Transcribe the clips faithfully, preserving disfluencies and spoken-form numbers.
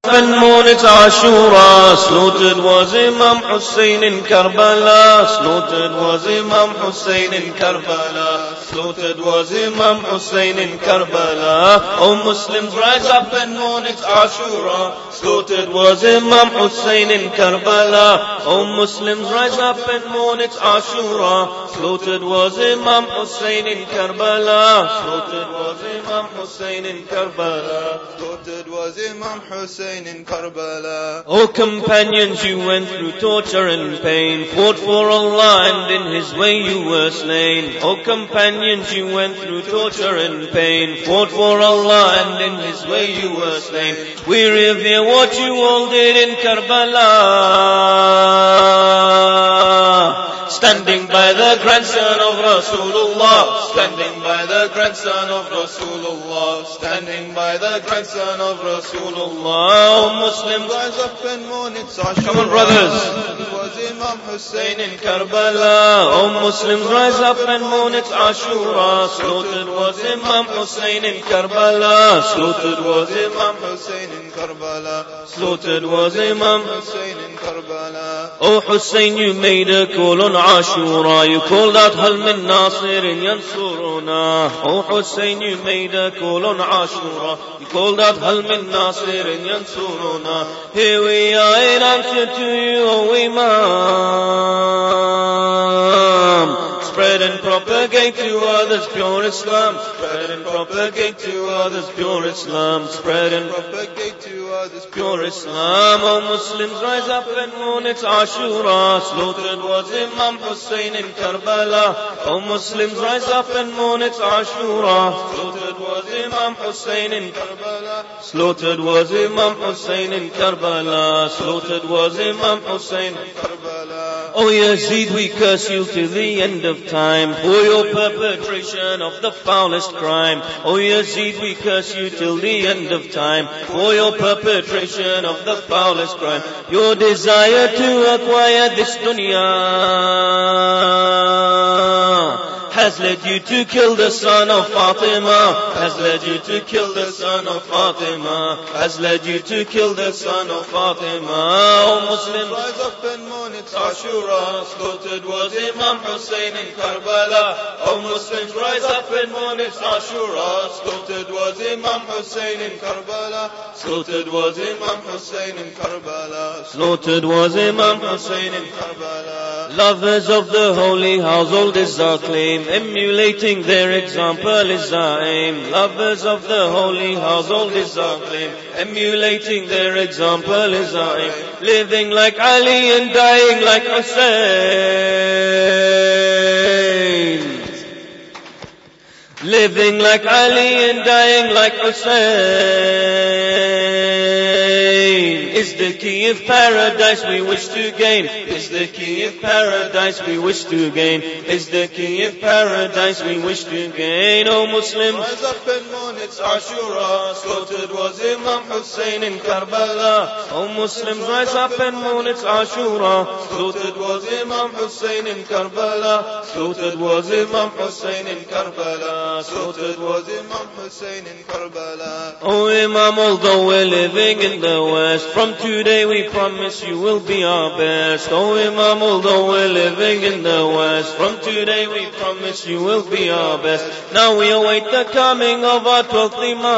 and moon it's Ashura. Slaughtered was Imam Hussein in Karbala. Slaughtered was Imam Hussein in Karbala. Slaughtered was Imam Hussein in Karbala. O Muslims, rise up and mourn, it's Ashura. Slaughtered was Imam Hussein in Karbala. O Muslims, rise up and mourn, it's Ashura. Slaughtered was Imam Hussein in Karbala. Slaughtered was Imam Hussein in Karbala. Slaughtered was Imam Hussein in Karbala. O companions, you went through torture and pain, fought for Allah and in His way you were slain. O companions, you went through torture and pain, fought for Allah and in His way you were slain. We revere what you all did in Karbala, standing by the grandson of Rasulullah, standing by the grandson of Rasulullah, standing by the grandson of Rasulullah. O Muslims, rise up and mourn, it's Ashura. Come on, brothers. It was Imam Hussein in Karbala. O Muslims, rise up and mourn, it's Ashura. Slaughtered was Imam Hussein in Karbala. Slaughtered was Imam Hussein in Karbala. Slaughtered was Imam Hussein in Karbala. O Hussein, you made a call on Ashura. You called out, Hal min Nasirin yansuruna. O Hussein, you made a call on Ashura. You called out, Hal min Nasirin yansuruna. Here we are in answer to you, O Imam. Spread and propagate to others pure Islam. Spread and propagate to others pure Islam. Spread and propagate to others pure Islam. O Muslims, rise up and mourn, it's Ashura. Slaughtered was Imam Hussein in Karbala. O Muslims, rise up and mourn, it's Ashura. Slaughtered was Imam Hussein in Karbala. Slaughtered was Imam Hussein in Karbala. Slaughtered was Imam Hussein in Karbala. O Yazid, we curse you to the end of time for your perpetration of the foulest crime. O Yazid, we curse you till the end of time for your perpetration of the foulest crime. Your desire to acquire this dunya has led you to kill the son of Fatima, has led you to kill the son of Fatima, has led you to kill the son of Fatima. O Muslims, rise up and mourn, it's Ashura. Slaughtered was Imam Hussein in Karbala. O Muslims, rise up and mourn, it's Ashura. Slaughtered was Imam Hussein in Karbala. Slaughtered was Imam Hussein in Karbala. Slaughtered was Imam Hussein in Karbala. Lovers of the holy household is our claim. Emulating their example is our aim. Lovers of the holy household is our claim. Emulating their example is our aim. Living like Ali and dying like Hussein. Living like Ali and dying like Hussein is the key of paradise we wish to gain. Is the key of paradise we wish to gain. Is the key of paradise we wish to gain. O Muslims, rise up and mourn, it's Ashura. Slaughtered was Imam Hussein in Karbala. O Muslims, rise up and mourn, it's Ashura. Slaughtered was Imam Hussein in Karbala. Slaughtered was Imam Hussein in Karbala. Slaughtered was Imam Hussein in Karbala. O Imam, although we're living in the West, from today we promise you will be our best. O Imam, although we're living in the West, from today we promise you will be our best. Now we await the coming of our twelfth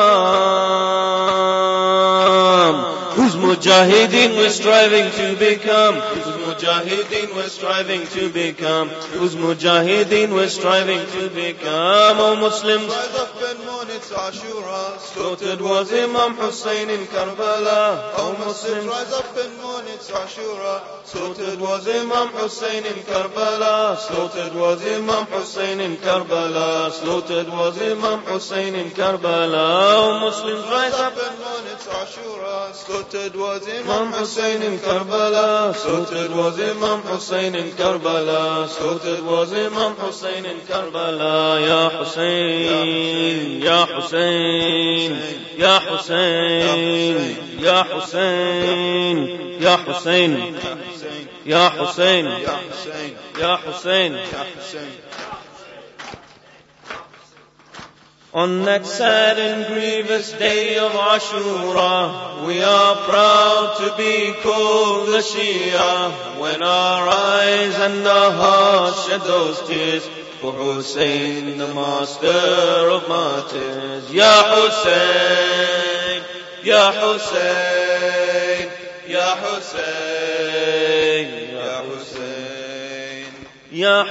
Imam, whose mujahideen we're striving to become. Whose mujahideen we're striving to become. Whose mujahideen we're striving to become. O Muslims, rise up and mourn, it's Ashura. Slaughtered was Imam Hussein in Karbala. O Muslims, rise up and mourn, it's Ashura. Slaughtered was Imam Hussein in Karbala. Slaughtered was Imam Hussein in Karbala. Slaughtered was Imam Hussein in Karbala. O Muslims, rise up and mourn, it's Ashura. Slaughtered was Imam Hussein in Karbala. Slaughtered was Imam Hussein in Karbala. Slaughtered was Imam Hussein in Karbala. Ya Hussein, Ya Hussein, Ya Hussein, Ya Hussein, Ya Hussein, Ya Hussein, Ya Hussein. On that sad and grievous day of Ashura, we are proud to be called the Shia. When our eyes and our hearts shed those tears for Hussein, the master of martyrs. Ya Hussein, Ya Hussein, Ya Hussein, Ya Hussein, Ya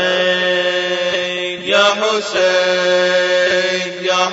Hussein, Ya Hussein, Ya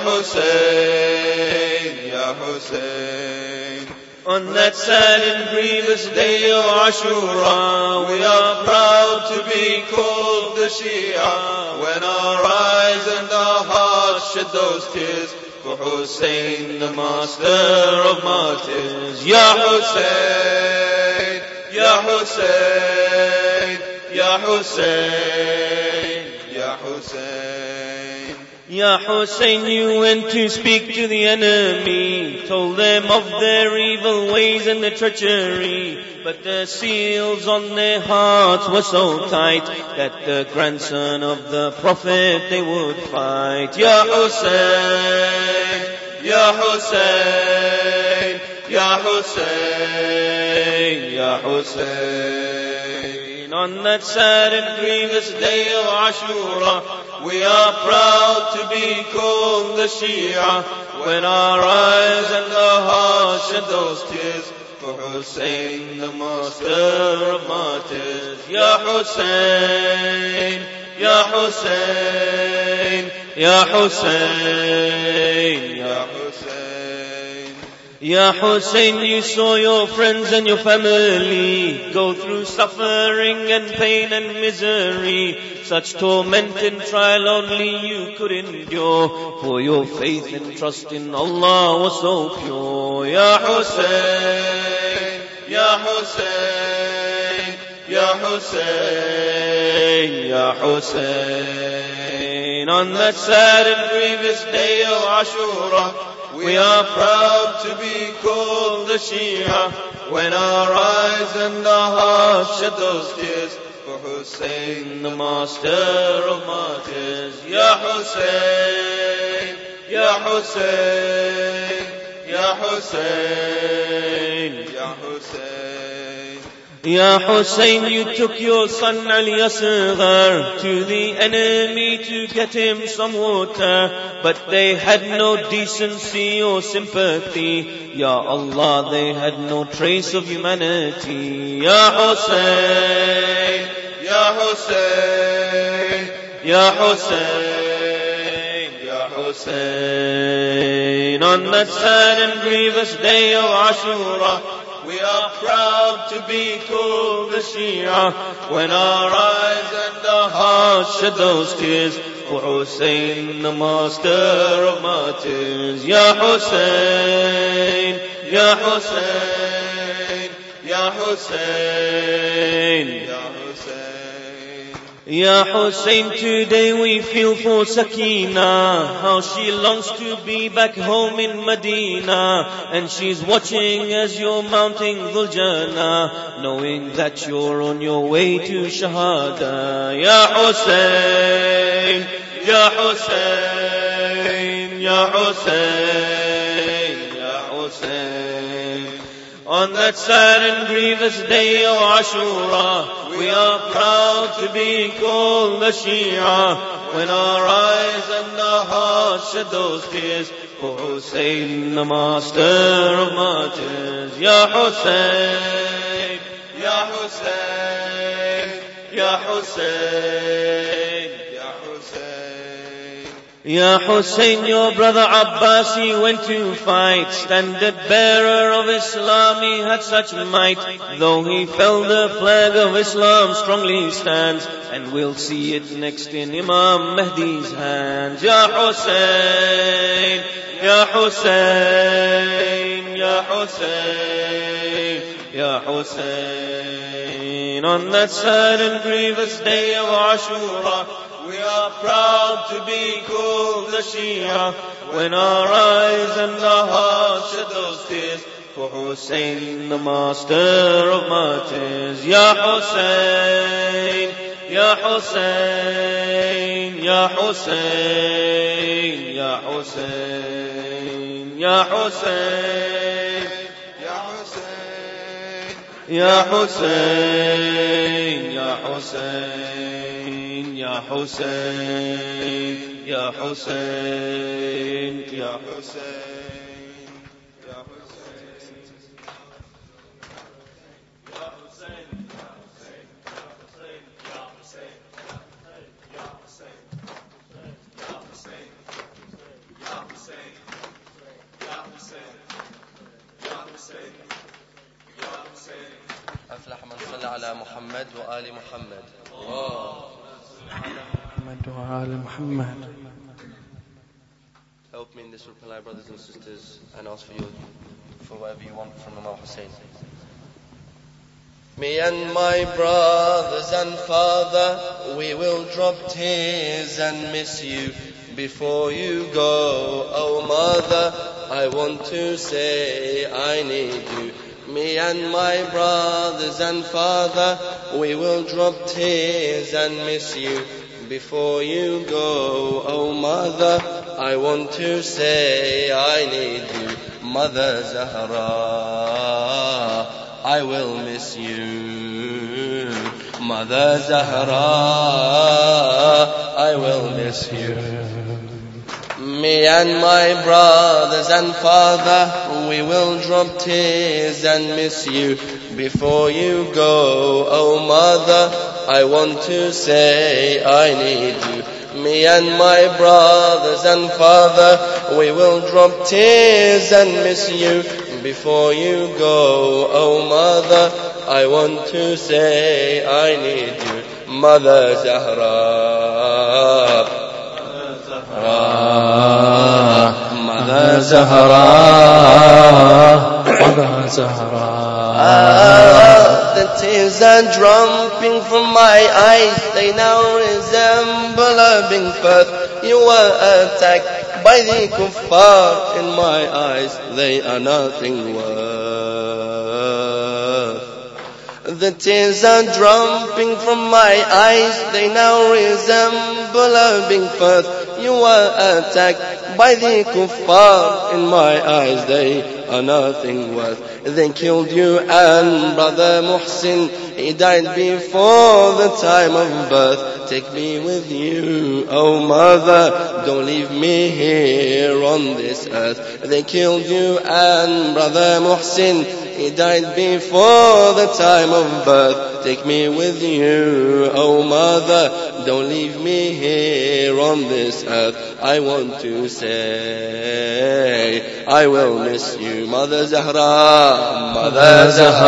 Hussein, Ya Hussein. On that sad and grievous day of Ashura, we are proud to be called the Shia. When our eyes and our hearts shed those tears for Hussein, the master of martyrs. Ya Hussein, Ya Hussein, Ya Hussein, Ya Hussein. Ya Hussein, you went to speak to the enemy, told them of their evil ways and their treachery, but the seals on their hearts were so tight that the grandson of the Prophet they would fight. Ya Hussein, Ya Hussein, Ya Hussein, Ya Hussein. On that sad and grievous day of Ashura, we are proud to be called the Shia. When our eyes and our hearts shed those tears for Hussein, the master of martyrs. Ya Hussein, Ya Hussein, Ya Hussein, Ya Hussein. Ya Hussein, you saw your friends and your family go through suffering and pain and misery. Such torment and trial only you could endure, for your faith and trust in Allah was so pure. Ya Hussein, Ya Hussein, Ya Hussein, Ya Hussein. On that sad and grievous day of Ashura, we are proud to be called the Shia. When our eyes and our hearts shed those tears for Hussein, the master of martyrs. Ya Hussein, Ya Hussein, Ya Hussein, Ya Hussein. Ya Hussein, you took your son Ali Asghar to the enemy to get him some water, but they had no decency or sympathy. Ya Allah, they had no trace of humanity. Ya Hussein, Ya Hussein, Ya Hussein, Ya Hussein. On that sad and grievous day of Ashura, we are proud to be called the Shia. When our eyes and our hearts shed those tears for Hussein, the master of martyrs. Ya Hussein, Ya Hussein, Ya Hussein, Ya Hussein. Ya Hussein, today we feel for Sakina, how she longs to be back home in Medina, and she's watching as you're mounting Dhul Jannah, knowing that you're on your way to Shahada. Ya Hussein, Ya Hussein, Ya Hussein, Ya Hussein. On that sad and grievous day of Ashura, we are proud to be called the Shia. When our eyes and our hearts shed those tears for Hussein, the master of martyrs. Ya Hussein, Ya Hussein, Ya Hussein, Ya Hussein. Ya Hussein, your brother Abbas, he went to fight, standard bearer of Islam, he had such might. Though he fell, the flag of Islam strongly stands, and we'll see it next in Imam Mahdi's hands. Ya Hussein, Ya Hussein, Ya Hussein, Ya Hussein. On that sad and grievous day of Ashura, we are proud to be called the Shia. When our eyes and our hearts shed those tears for Hussein, the master of martyrs. Ya Hussein, يا حسين يا حسين يا حسين يا حسين يا حسين يا حسين يا حسين يا حسين يا حسين أفلح من صلى على محمد وآل محمد. محمد وآل محمد. Help me in this reply, brothers and sisters, and ask for you for whatever you want from Imam Hussein. Me and my brothers and father, we will drop tears and miss you before you go. Oh mother, I want to say I need you. Me and my brothers and father, we will drop tears and miss you before you go. Oh mother, I want to say I need you. Mother Zahra, I will miss you. Mother Zahra, I will miss you. Me and my brothers and father, we will drop tears and miss you before you go. Oh mother, I want to say I need you. Me and my brothers and father, we will drop tears and miss you before you go. Oh mother, I want to say I need you. Mother Zahra, Mother Zahra, Mother Zahra. Ah, the tears are dropping from my eyes. They now resemble a being birth. You were attacked by the kuffar. In my eyes, they are nothing worth. The tears are dropping from my eyes. They now resemble a being birth. You were attacked by the kuffar. In my eyes they are nothing worth. They killed you and brother Muhsin, he died before the time of birth. Take me with you, oh mother, don't leave me here on this earth. They killed you and brother Muhsin, he died before the time of birth. Take me with you, oh mother, don't leave me here on this earth. I want to say I will miss you. Mother Zahra, Mother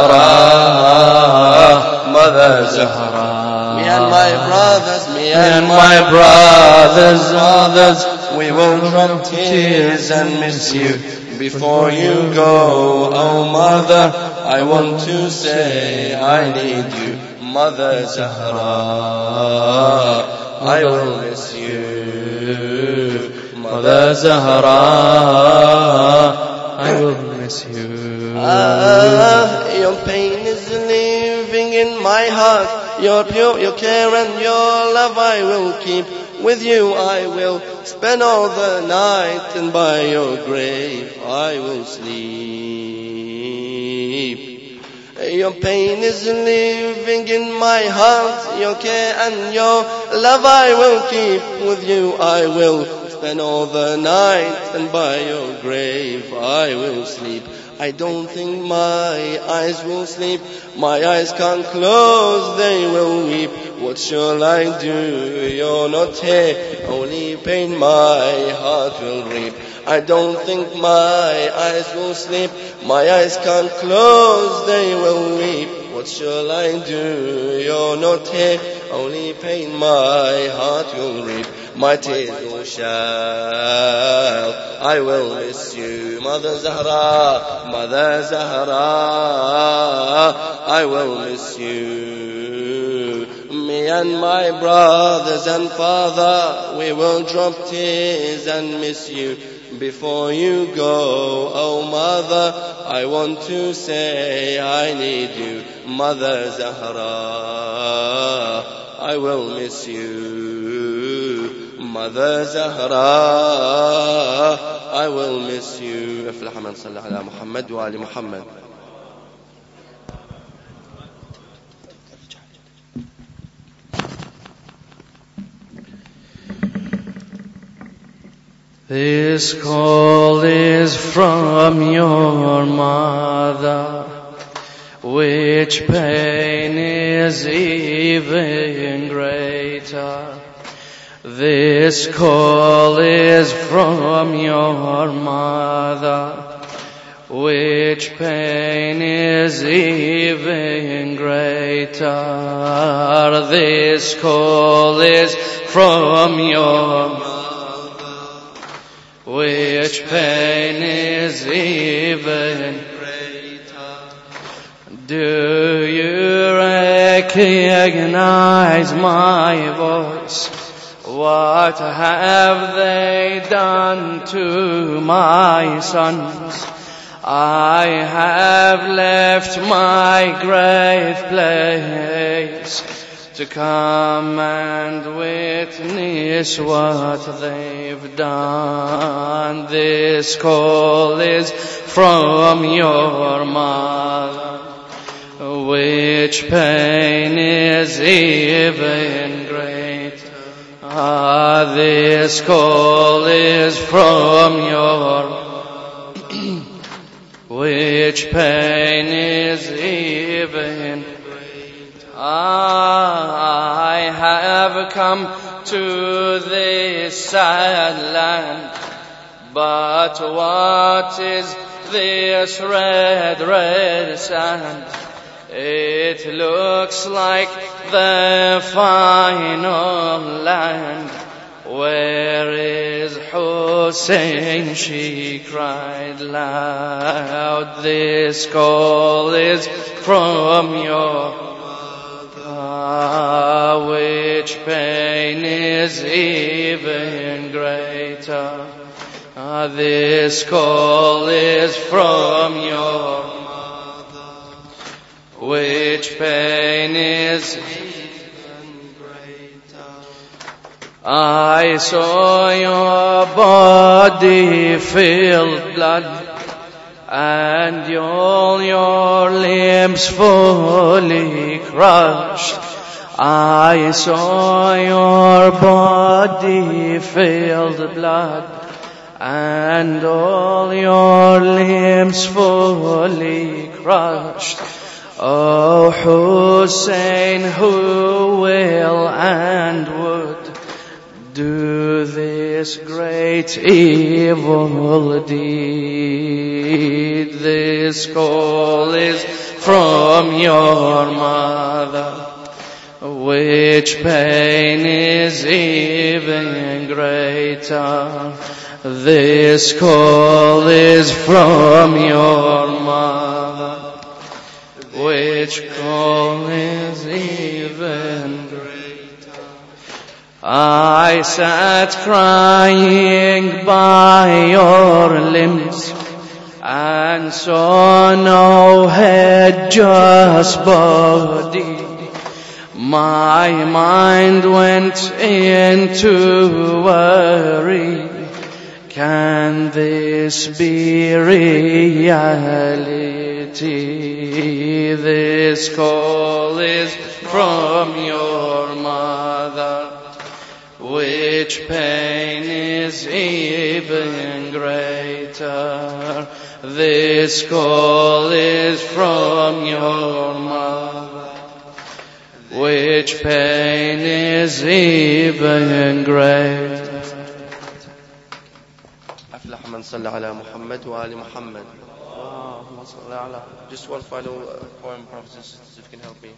Zahra, Mother Zahra. Me and my brothers, me and my brothers, brothers, we will drop tears and miss you before you go. Oh mother, I want to say I need you. Mother Zahra, I will miss you. Mother Zahra, I will miss you. Ah, your pain is living in my heart. Your pure, your care and your love I will keep. With you I will spend all the night, and by your grave I will sleep. Your pain is living in my heart. Your care and your love I will keep. With you I will spend all the night, and by your grave I will sleep. I don't think my eyes will sleep. My eyes can't close, they will weep. What shall I do? You're not here. Only pain my heart will reap. I don't think my eyes will sleep. My eyes can't close, they will weep. What shall I do? You're not here. Only pain my heart will reap. My tears will shout, I will miss you. Mother Zahra, Mother Zahra, I will miss you. Me and my brothers and father, we will drop tears and miss you before you go. Oh mother, I want to say I need you. Mother Zahra, I will miss you. Mother Zahra, I will miss you. افلح من صلى على محمد وآل محمد. This call is from your mother, which pain is even greater. This call is from your mother, which pain is even greater. This call is from your mother, which pain is even greater. Do you recognize my voice? What have they done to my sons? I have left my grave place to come and witness what they've done. This call is from your mother, which pain is even greater. Ah, this call is from your mother, which pain is even greater. I have come to this sad land, but what is this red, red sand? It looks like the final land. Where is Hussein? She cried loud. This call is from your mother, which pain is even greater. This call is from your mother, which pain is even greater. I saw your body filled blood, and all your limbs fully crushed. I saw your body filled blood, and all your limbs fully crushed. Oh Hussein, who will and would do this great evil deed? This call is from your mother, which pain is even greater. This call is from your mother, which call is even greater. I sat crying by your limbs and saw no head, just body. My mind went into worry. Can this be reality? This call is from your mother, which pain is even greater. This call is from your mother, which pain is even greater. أفلح من صلى على محمد وآل محمد. Just one final uh, poem, brothers and sisters, if you can help me.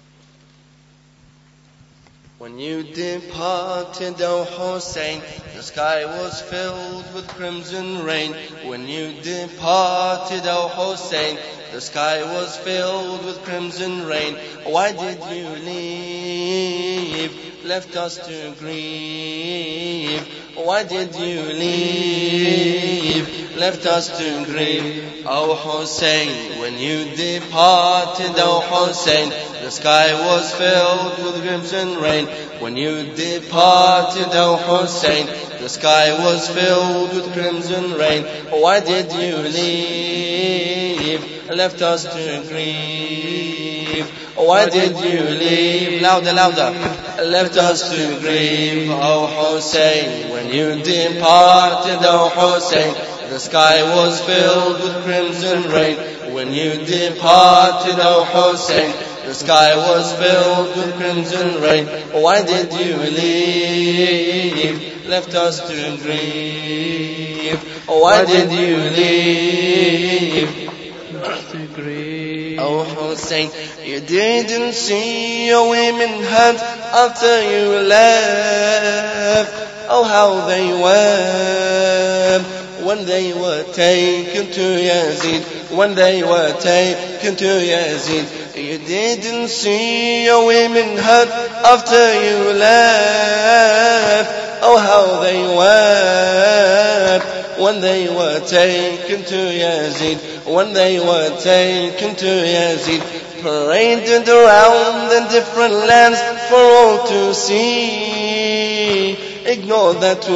When you departed, O Hussein, the sky was filled with crimson rain. When you departed, O Hussein, the sky was filled with crimson rain. Why did you leave? left us to grieve? Why did you leave? Left us to grieve. O Hussein, when you departed, O Hussein, the sky was filled with crimson rain. When you departed, O Hussein, the sky was filled with crimson rain. Why did you leave? Left us to grieve. Why did you leave? Louder, louder. Left us to grieve. O Hussein, when you departed, O Hussein, the sky was filled with crimson rain. When you departed, O Hussein, the sky was filled with crimson rain. Why did you leave? Left us to grieve. Why did you leave? To grieve. Oh Hussein, you didn't see your women hurt after you left. Oh how they wept when they were taken to Yazid. When they were taken to Yazid. You didn't see your women hurt after you left. Oh how they wept when they were taken to Yazid. When they were taken to Yazid. Paraded around in different lands for all to see. Ignore that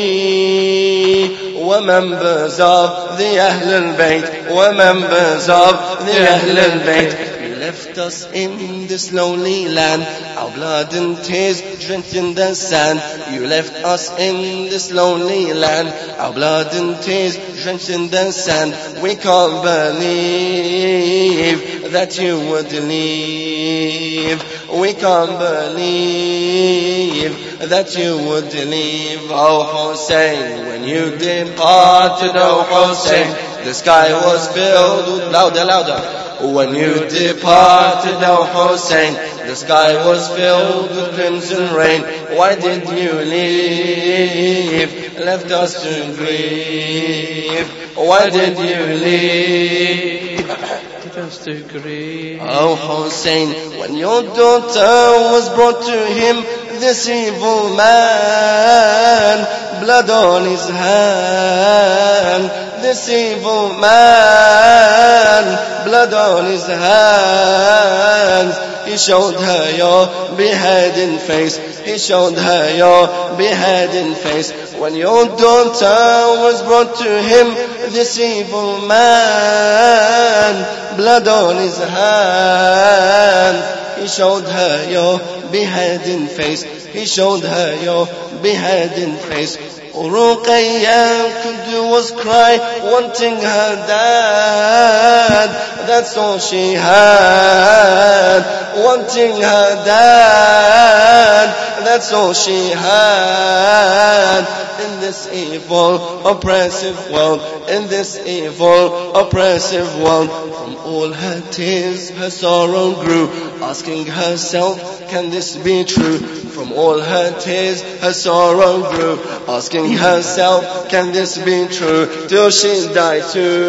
we were members of the Ahl al-Bayt. Were members of the Ahl al-Bayt. Left us in this lonely land, our blood and tears drenched in the sand. You left us in this lonely land, our blood and tears drenched in the sand. We can't believe that you would leave. We can't believe that you would leave. Oh Hussein, when you departed, oh Hussein, the sky was filled with, louder, louder. When you departed, O Hussein, the sky was filled with crimson rain. Why did you leave? Left us to grieve. Why did you leave? Left us to grieve. O Hussein, when your daughter was brought to him, this evil man, blood on his hand. This evil man, blood on his hands. He showed her your beheading face. He showed her your beheading face. When your daughter was brought to him, this evil man, blood on his hands. He showed her your beheading face. He showed her your beheading face. Ruqayya could do was cry, wanting her dad. That's all she had. Wanting her dad. That's all she had. In this evil, oppressive world. In this evil, oppressive world. From all her tears, her sorrow grew, asking herself, can this be true? From all her tears, her sorrow grew, asking herself, can this be true? Till she died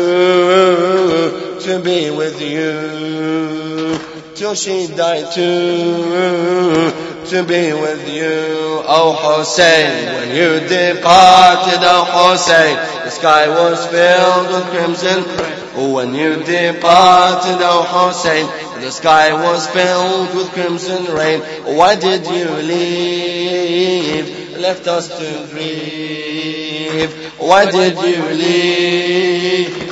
too, to be with you. Till she died too, to be with you. Oh Hussein, when you departed, oh Hussein, the sky was filled with crimson. When you departed, oh Hussein, the sky was filled with crimson rain. Why did you leave? Left us to grieve. Why did you leave?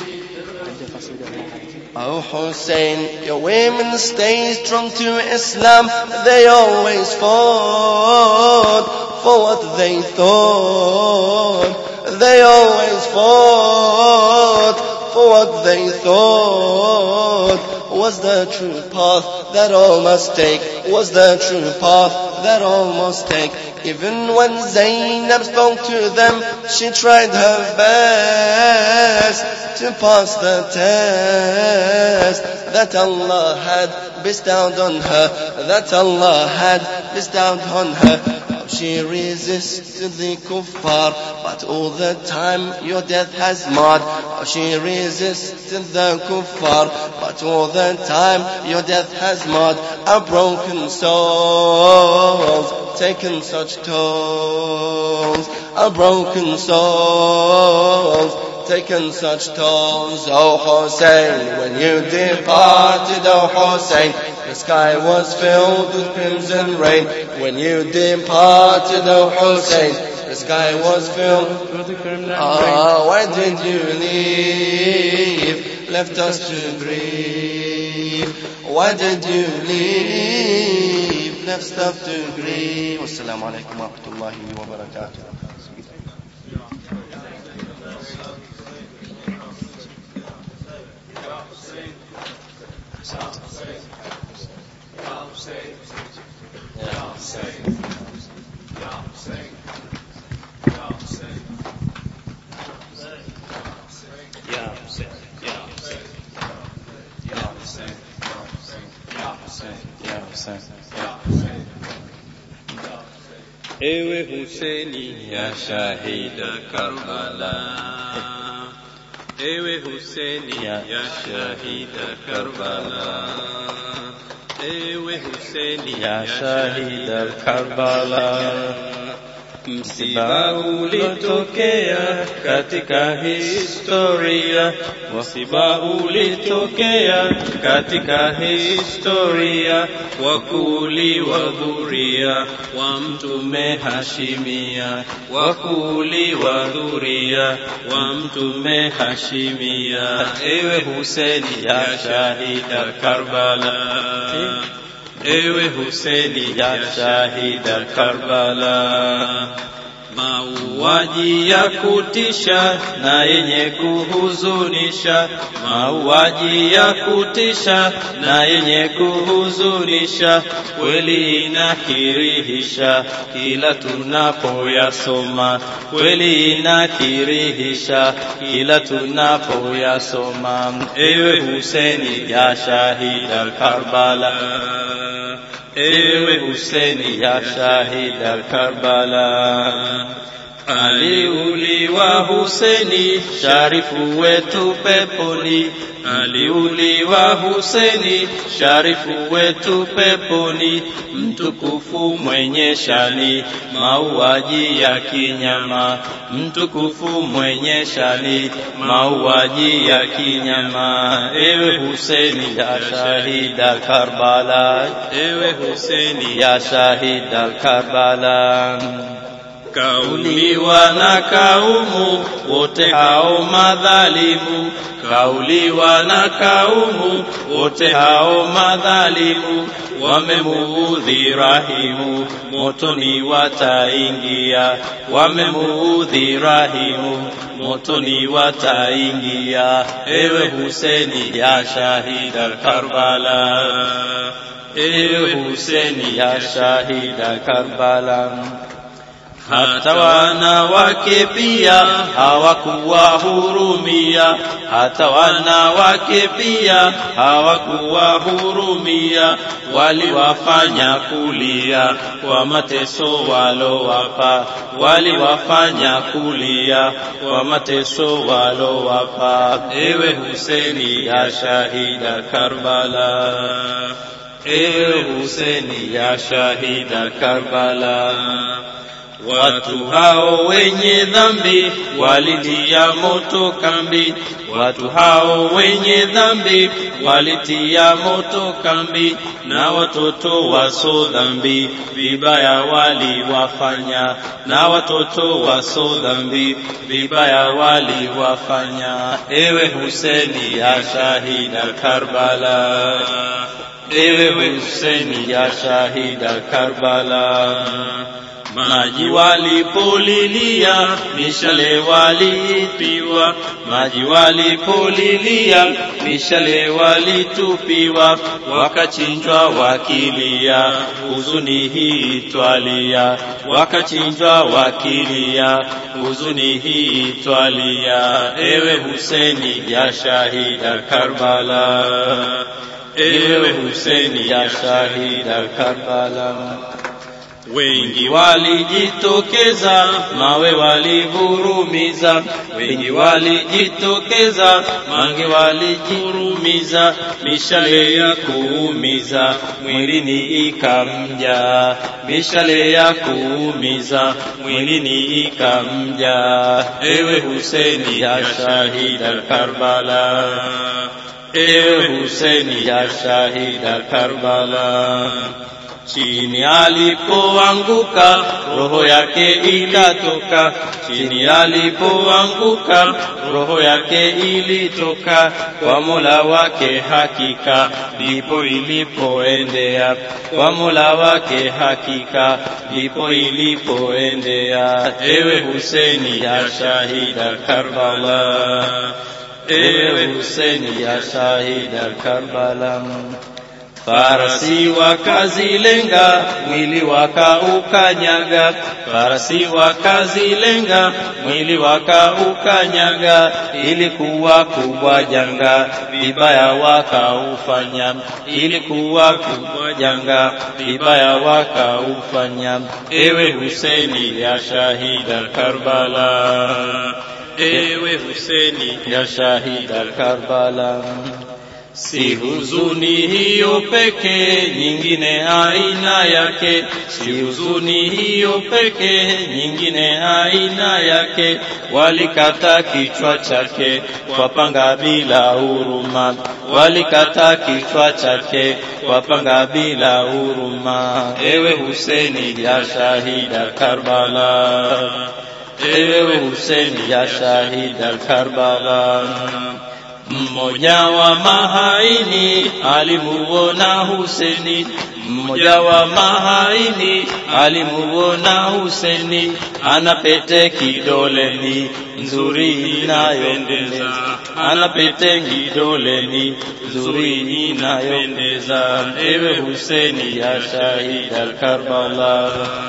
Oh Hussein, your women stay strong to Islam. They always fought for what they thought. They always fought for what they thought was the true path that all must take. Was the true path that all must take. Even when Zainab spoke to them, she tried her best to pass the test that Allah had bestowed on her. That Allah had bestowed on her. she resisted the kuffar, but all the time your death has marred. How she resisted the kuffar, but all the time your death has marred. Our broken souls taken such tolls. Our broken souls taken such tolls. Oh Hussein, when you departed, oh Hussein, the sky was filled with crimson rain. When you departed, oh Hussein, the sky was filled with the crimson rain. Ah, why did you leave? Left us to grieve. Why did you leave? Left us to grieve. Wassalamu alaikum wa rahmatullahi wa barakatuh. Ewe Husseini ya shahida Karbala, Ewe Husseini ya shahida Karbala, Ewe Husseini ya shahida Karbala. Msiba ulitokea katika historia, msiba ulitokea katika historia, wakuuliwa dhuria wa mtume Hashimia, wakuuliwa dhuria wa mtume Hashimia. Ewe Husseini ya shahida Karbala, Ewe Husseini ya shahida Karbala. Mauaji ya kutisha na yenye kuhuzunisha, mauaji ya kutisha na yenye kuhuzunisha, kweli inakirihisha kila tunapoyasoma, kweli inakirihisha kila tunapoyasoma. Ewe Husseini ya shahida Karbala, Ewe Husseini ya shahida Karbala. Aliuliwa Husseini sharifu wetu peponi, aliuliwa Husseini sharifu wetu peponi, mtukufu mwenye shani mauaji ya kinyama, mtukufu mwenye shani mauaji ya kinyama. Ewe Husseini ya shahida Karbala, Ewe Husseini ya shahida Karbala. Kauliwa na kaumu wote hao madhalimu, kauliwa na kaumu wote hao madhalimu, wamemuudhi Rahimu motoni wataingia, wamemuudhi Rahimu motoni wataingia. Ewe Husseini ya shahida Karbala, Ewe Husseini ya shahida Karbala. Hata wanawake pia hawakuwahurumia, hata wanawake pia hawakuwahurumia, waliwafanya kulia kwa mateso walowapa, waliwafanya kulia kwa mateso walowapa. Ewe Husseini ya shahida Karbala, Ewe Husseini ya shahida Karbala. Watu hao wenye dhambi walitia moto kambi, watu hao wenye dhambi walitia moto kambi, na watoto waso dhambi vibaya waliwafanya, na watoto waso dhambi vibaya waliwafanya. Ewe Husseini ya shahida Karbala, Ewe Husseini ya shahida Karbala. Maji walipolilia mishale walitupiwa, maji walipolilia mishale walitupiwa, wakachinjwa wakilia huzuni hii twalia, wakachinjwa wakilia huzuni hii twalia. Ewe Husseini ya shahida Karbala, Ewe Husseini ya shahida Karbala. Wengi walijitokeza, mawe walivurumiza. Wengi walijitokeza, mange walivurumiza. Mishale ya kuumiza, mwilini ikamja. Mishale ya kuumiza, mwilini ikamja. Ewe Hussein ya shahid al-Karbala, ewe Hussein ya shahid al-Karbala. Chini alipoanguka roho yake ikatoka, chini alipoanguka roho yake ilitoka. Kwa Mola wake hakika ndipo ilipoendea, kwa Mola wake hakika ndipo ilipoendea. Ewe Hussein ya shahid al-Karbala, ewe Hussein ya shahid al-Karbala. Farasi wakazilenga, mwili wakaukanyaga. Farasi wakazilenga, mwili wakaukanyaga. Ilikuwa kubwa janga, vibaya wakaufanya. Ilikuwa kubwa janga, vibaya wakaufanya. Ewe Hussein ya shahid al-Karbala, ewe Hussein ya shahid al-Karbala. Si huzuni hiyo peke, nyingine aina yake. Si huzuni hiyo peke, nyingine aina yake. Walikata kichwa chake kwa panga bila huruma. Walikata kichwa chake kwa panga bila huruma. Ewe Hussein ya shahid al-Karbala, ewe Hussein ya shahid al-Karbala. Mmoja wa mahaini alimuona Hussein, mmoja wa mahaini alimuona Hussein. Ana pete kidoleni nzuri inayopendeza, ana pete kidoleni nzuri inayopendeza. Ewe Hussein ya shahid al-Karbala,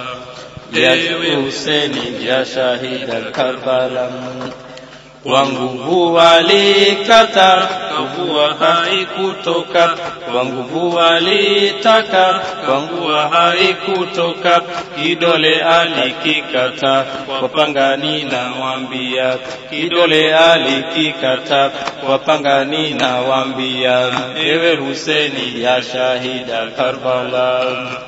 ewe Hussein ya shahid al-Karbala. Kwa nguvu walikata, nguvu haikutoka. Kwa nguvu walitaka, kwa nguvu haikutoka. Kidole alikikata, kwa panga ninawambia. Kidole alikikata, kwa panga ninawambia. Ewe Hussein ya shahid al-Karbala,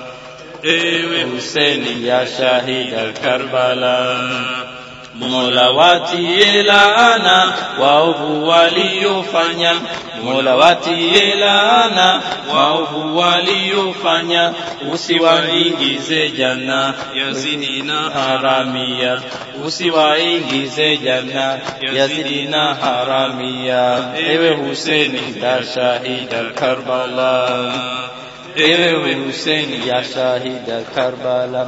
ewe Hussein ya shahid al-Karbala. Mola watie laana waovu waliofanya, Mola watie laana waovu waliofanya. Usiwaingize jana yazidi na haramia, usiwaingize jana yazidi na haramia. Ewe Hussein ya shahid al-Karbala, ewe Hussein ya shahid al-Karbala.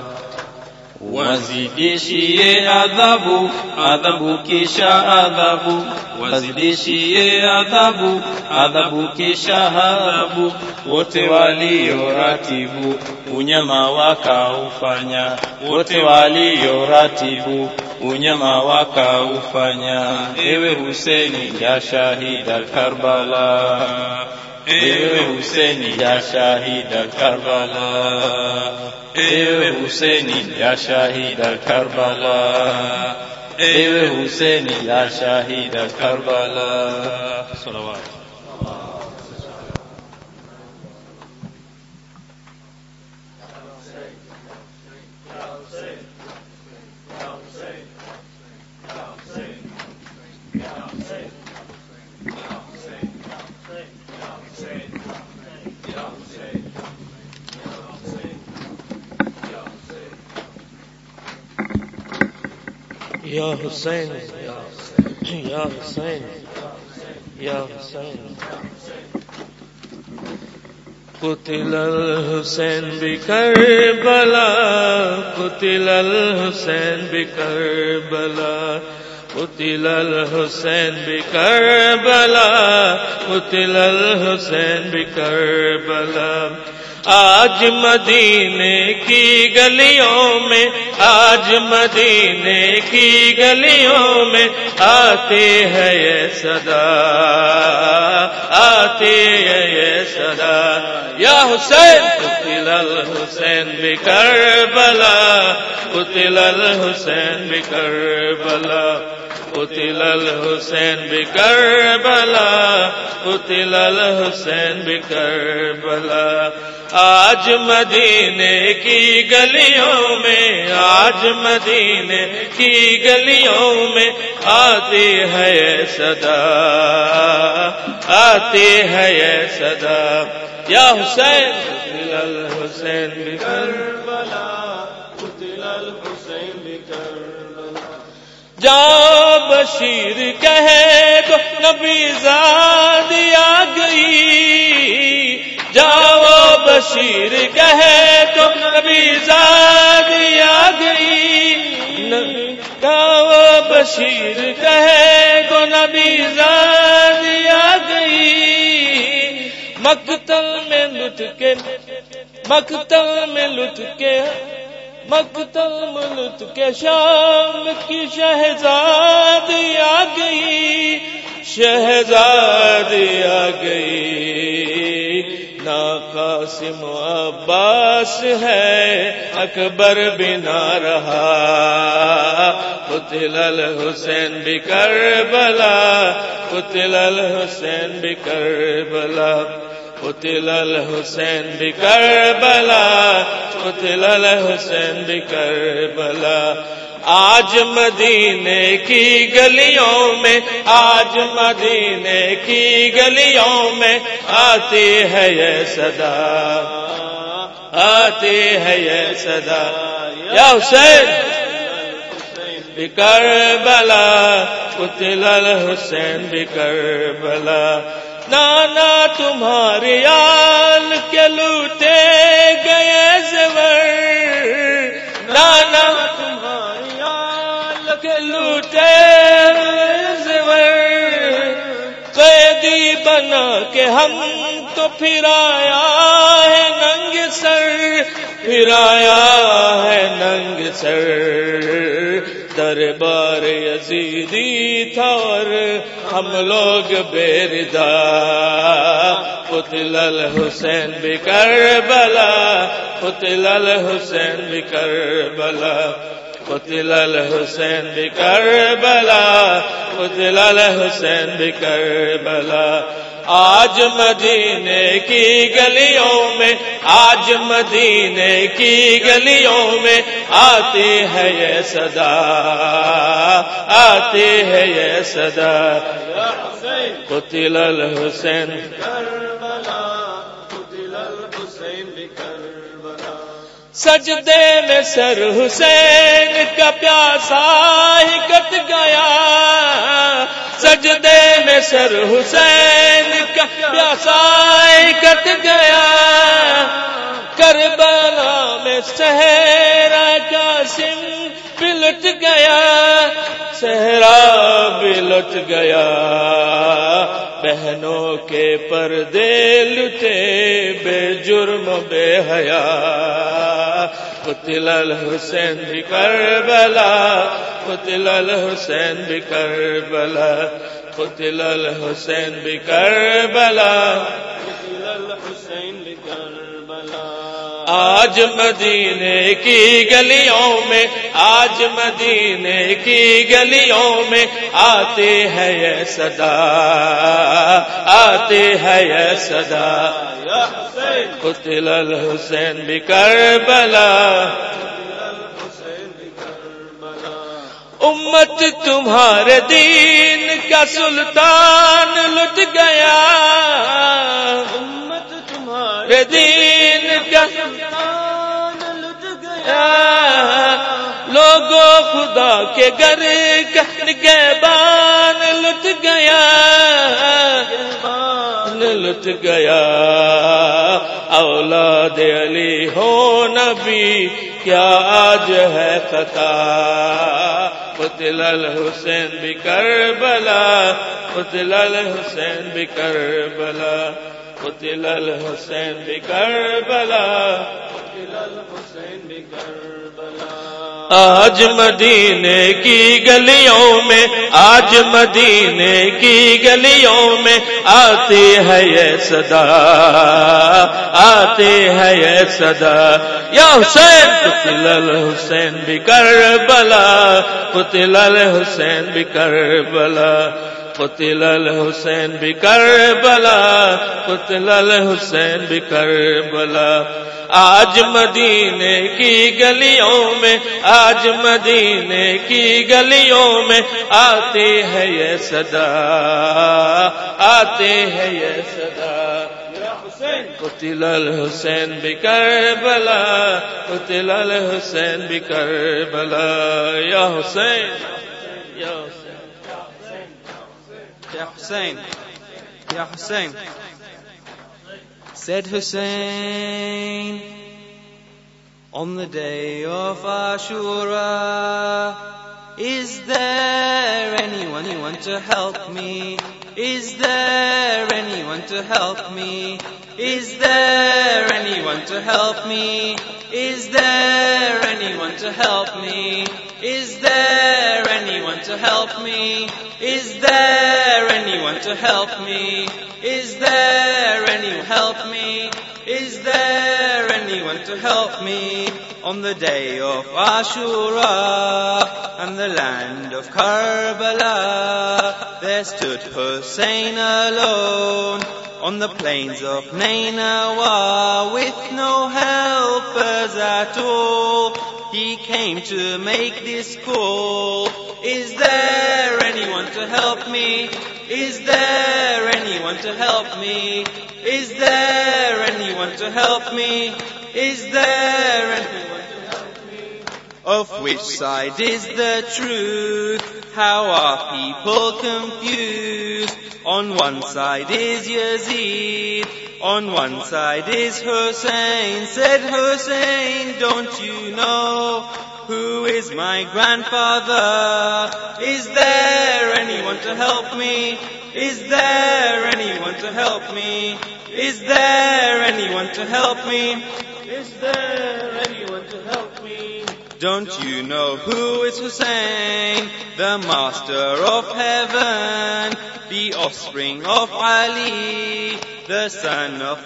Wazidishie adhabu, adhabu kisha adhabu. Wazidishie adhabu, adhabu kisha adhabu. Wote walioratibu unyama wakaufanya, wote walioratibu unyama wakaufanya. Ewe Hussein ya shahid al-Karbala, ewe Hussein ya shahid al-Karbala, ewe Hussein ya shahid al-Karbala, ewe Hussein ya shahid al-Karbala. Salawat. Ya Hussein, Ya Hussein, Ya Hussein. قتل الحسين بكربلا، قتل الحسين بكربلا، قتل الحسين بكربلا، قتل الحسين بكربلا. آج مدینے کی گلیوں میں، آج مدینے کی گلیوں میں آتی ہے یہ صدا، آتی ہے یہ صدا، یا حسین قتل الحسین بکربلا، قتل الحسین بکربلا، قتل الحسین بکربلا، قتل الحسین بکربلا۔ آج مدینے کی گلیوں میں، آج مدینے کی گلیوں میں آتی ہے یہ صدا، آتی ہے یہ صدا، یا حسین قتل الحسین بکربلا، قتل الحسین بکربلا۔ جاؤ بشیر کہے تو نبی زادی آ گئی، جاؤ بشیر کہے تو نبی زادی آ گئی، جاؤ بشیر کہے تو نبی زادی آ گئی، مقتل میں لٹ کے، مقتل میں لٹ کے، مقتل ملک کے شام کی شہزادی آ گئی، شہزادی آ گئی، نا قاسم و عباس ہے اکبر بھی نہ رہا، قتل الحسین بکربلا، قتل الحسین بکربلا، قتل الحسین بکربلا، قتل الحسین بکربلا۔ آج مدینے کی گلیوں میں، آج مدینے کی گلیوں میں آتی ہے یہ صدا، آتی ہے یہ صدا، یا حسین بکربلا، قتل الحسین بکربلا۔ نانا تمہاری آل کے لوٹے گئے زور، نانا تمہاری آل کے لوٹے زور، قیدی بنا کے ہم تو پھر آیا ہے ننگ سر، پھر آیا ہے ننگ سر، دربار یزیدی تھا اور ہم لوگ بے ردا، قتل الحسین بکربلا، قتل الحسین بکربلا، قتل الحسین بکربلا، قتل الحسین بکربلا۔ آج مدینے کی گلیوں میں، آج مدینے کی گلیوں میں آتی ہے یہ صدا، آتی ہے یہ صدا، قتل الحسین بکربلا، قتل الحسین بکربلا۔ سجدے میں سر حسین کا پیاسا ہی کٹ گیا، سجدے میں سر حسین کا پیاسا ہی کٹ گیا، کربلا میں صحرا قاسم بھی لٹ گیا، صحرا بھی لٹ گیا، بہنوں کے پردے لٹے بے جرم بے حیا، قتل الحسین بکربلا، قتل الحسین بکربلا، قتل الحسین بکربلا، قتل الحسین بکربلا۔ آج مدینے کی گلیوں میں، آج مدینے کی گلیوں میں آتے ہے یہ صدا، آتے ہے یہ صدا، قتل الحسین بکربلا، امت تمہارے دین کا سلطان لٹ گیا، امت تمہارے دین کا سلطان لٹ گیا، لوگوں خدا کے گھر کا نگہبان لٹ گیا، لٹ گیا، اولاد علی ہو نبی کیا آج ہے خطا، قتل الحسین بکربلا، قتل الحسین بکربلا، قتل الحسين بكربلاء قتل الحسين بكربلاء آج مدینے کی گلیوں میں آج مدینے کی گلیوں میں آتی ہے یہ صدا آتی ہے یہ صدا یا حسین قتل الحسین بکربلاء قتل الحسین بکربلاء قتل الحسین بکربلاء قتل الحسین بکربلاء آج مدینے کی گلیوں میں آج مدینے کی گلیوں میں آتی ہے یہ صدا آتی ہے یہ صدا قتل الحسین بکربلاء قتل الحسین بکربلاء یا حسین یا حسین Ya Hussein, Ya Hussein. Said Hussein, on the day of Ashura, is there anyone you want to help me? Is there anyone to help me? Is there anyone to help me? Is there anyone to help me? Is there anyone to help me? Is there anyone to help me? Is there anyone help me? Is there anyone to help me? On the day of Ashura and the land of Karbala, there stood Hussein alone on the plains of Nainawa with no helpers at all. He came to make this call. Is there anyone to help me? Is there anyone to help me? Is there anyone to help me? Is there anyone to help me? Of which side is the truth? How are people confused? On one side is Yazid, on one side is Hussein. Said Hussein, don't you know who is my grandfather? Is there anyone to help me? Is there anyone to help me? Is there anyone to help me? Is there anyone to help me? Don't you know who is Hussein, the master of heaven, the offspring of Ali, the son of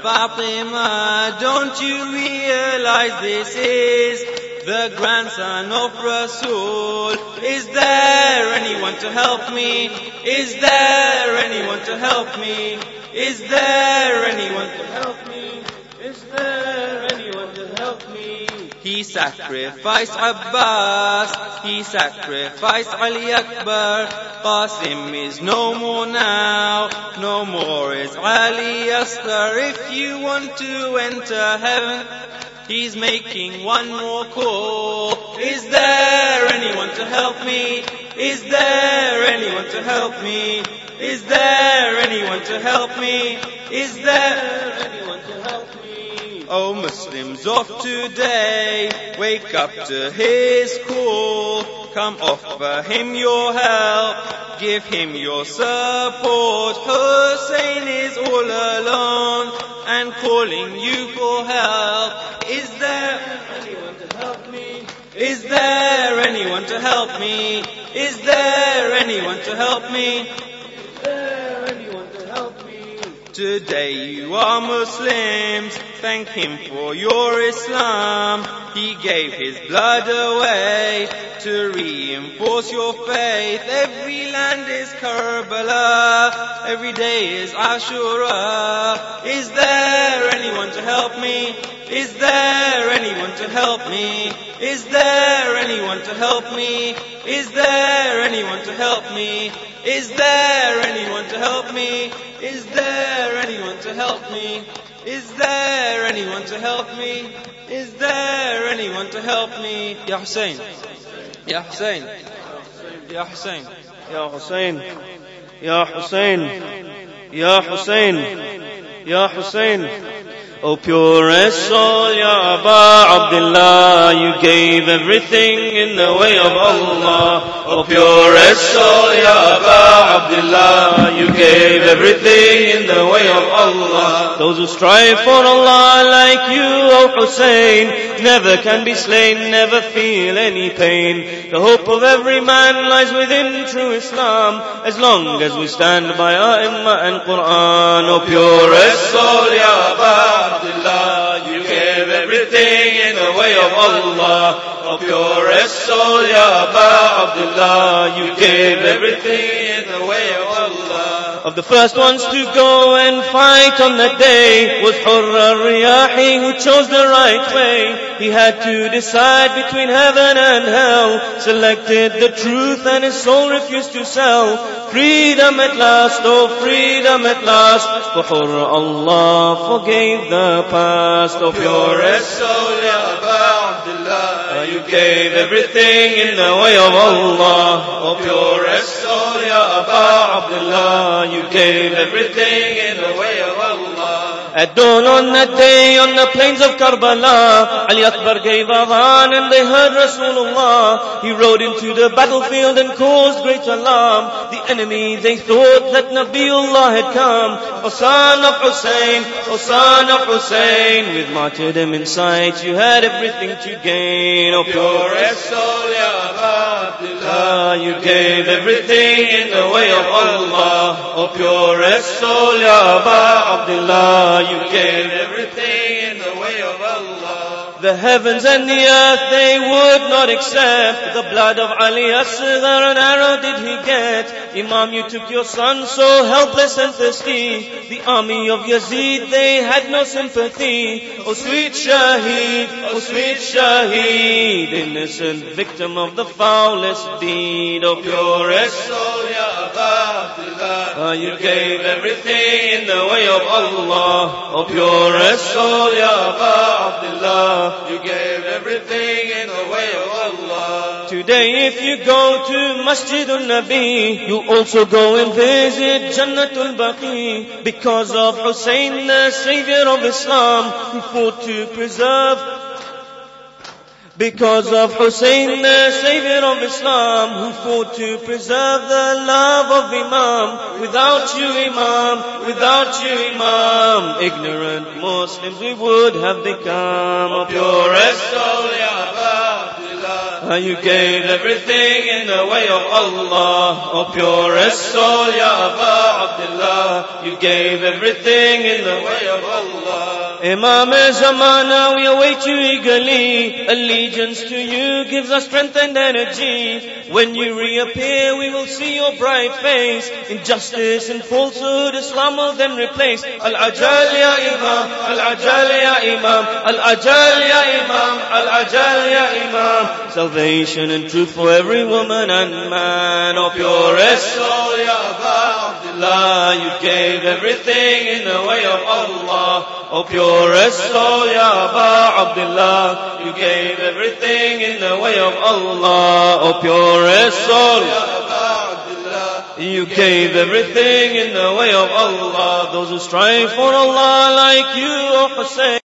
Fatima? Don't you realize this is the grandson of Rasul? Is there anyone to help me? Is there anyone to help me? Is there anyone to help me? Is there anyone to help me? He sacrificed Abbas, he sacrificed Ali Akbar. Qasim is no more now, no more is Ali Asghar. If you want to enter heaven, he's making one more call. Is there anyone to help me? Is there anyone to help me? Is there anyone to help me? Is there anyone to help me? Oh Muslims of today, wake up to his call. Come offer him your help, give him your support. Hussein is all alone and calling you for help. Is there anyone to help me? Is there anyone to help me? Is there anyone to help me? Is there anyone to help me? Today you are Muslims, thank him for your Islam. He gave his blood away to reinforce your faith. Every land is Karbala, every day is Ashura. Is there anyone to help me? Is there anyone to help me? Is there anyone to help me? Is there anyone to help me? Is there anyone to help me? Is there anyone to help me? Is there anyone to help me? Is there anyone to help me? Ya Hussein, Ya Hussein, Ya Hussein, Ya Hussein, Ya Hussein, Ya Hussein, Ya Hussein. O purest soul, Ya Aba Abdullah, you gave everything in the way of Allah. O purest soul, Ya Aba Abdullah, you gave everything in the way of Allah. Those who strive for Allah like you, O Hussein, never can be slain, never feel any pain. The hope of every man lies within true Islam, as long as we stand by A'imma and Quran. O purest soul, Ya Aba Abdullah, you gave everything in the way of Allah. O purest soul, Ya Aba Abdullah, you gave everything in the way of Allah. Of the first ones to go and fight on that day was Hurr al-Riyahi, who chose the right way. He had to decide between heaven and hell, selected the truth and his soul refused to sell. Freedom at last, oh freedom at last, for Hurr Allah forgave the past. O purest soul, Ya Aba Abdullah, you gave everything in the way of Allah. O purest soul, Ya Aba Abdullah, you gave everything in the way of Allah. At dawn on that day on the plains of Karbala, Ali Akbar gave adhan and they heard Rasulullah. He rode into the battlefield and caused great alarm. The enemy, they thought that Nabiullah had come. O son of Hussein, O son of Hussein, with martyrdom in sight, you had everything to gain. O purest soul, Ya Aba Abdullah, you gave everything in the way of Allah. O purest soul, Ya Aba Abdullah, you gave everything in the way of Allah. The heavens and the earth, they would not accept the blood of Ali Asghar. An arrow did he get. Imam, you took your son so helpless and thirsty. The army of Yazid, they had no sympathy. O sweet Shaheed, O sweet Shaheed, innocent victim of the foulest deed. O purest soul, Ya Aba Abdullah, you gave everything in the way of Allah. O purest soul, Ya Aba Abdullah, you gave everything in the way of Allah. Today if you go to Masjidun Nabi, you also go and visit Jannatul Baqi, because of Hussein, the savior of Islam, who fought to preserve. Because of Hussein, the savior of Islam, who fought to preserve the love of Imam. Without you, Imam, without you, Imam, ignorant Muslims we would have become. O purest soul, Ya Aba Abdullah, you gave everything in the way of Allah. O purest soul, Ya Aba Abdullah, you gave everything in the way of Allah. Imam-e-Zamana, we await you eagerly. Allegiance to you gives us strength and energy. When you reappear, we will see your bright face. Injustice and falsehood, Islam will then replace. Al-Ajal ya Imam, Al-Ajal ya Imam, Al-Ajal ya Imam, Al-Ajal ya Imam. Salvation and truth for every woman and man. O purest soul, Ya Aba Abdullah, you gave everything in the way of Allah. O purest soul, Ya Aba Abdullah, you gave everything in the way of Allah. O purest soul, Ya Aba Abdullah, you gave everything in the way of Allah. Those who strive for Allah like you, O Hussein.